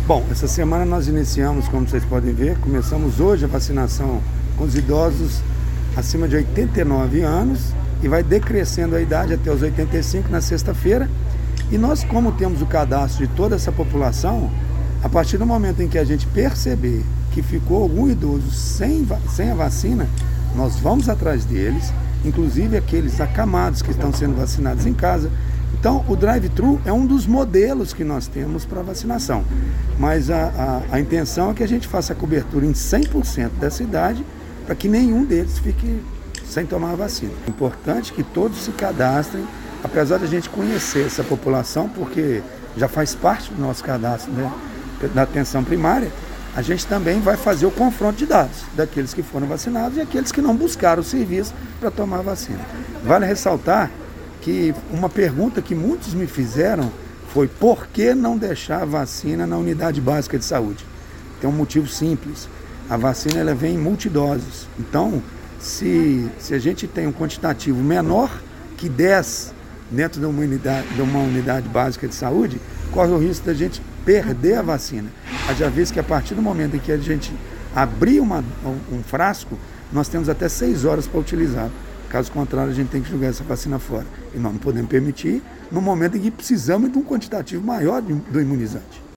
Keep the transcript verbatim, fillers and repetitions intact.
Bom, essa semana nós iniciamos, como vocês podem ver, começamos hoje a vacinação com os idosos acima de oitenta e nove anos e vai decrescendo a idade até os oitenta e cinco na sexta-feira. E nós, como temos o cadastro de toda essa população, a partir do momento em que a gente perceber que ficou algum idoso sem, sem a vacina, nós vamos atrás deles, inclusive aqueles acamados que estão sendo vacinados em casa. Então, o drive-thru é um dos modelos que nós temos para vacinação, mas a, a, a intenção é que a gente faça a cobertura em cem por cento dessa idade, para que nenhum deles fique sem tomar a vacina. É importante que todos se cadastrem, apesar de a gente conhecer essa população, porque já faz parte do nosso cadastro, né, da atenção primária. A gente também vai fazer o confronto de dados daqueles que foram vacinados e aqueles que não buscaram o serviço para tomar a vacina. Vale ressaltar que uma pergunta que muitos me fizeram foi: por que não deixar a vacina na unidade básica de saúde? Tem um motivo simples: a vacina ela vem em multidoses. Então, se, se a gente tem um quantitativo menor que dez dentro de uma unidade, de uma unidade básica de saúde, corre o risco da gente perder a vacina. Já visto que a partir do momento em que a gente abrir uma, um frasco, nós temos até seis horas para utilizar. Caso contrário, a gente tem que jogar essa vacina fora. E nós não podemos permitir no momento em que precisamos de um quantitativo maior do imunizante.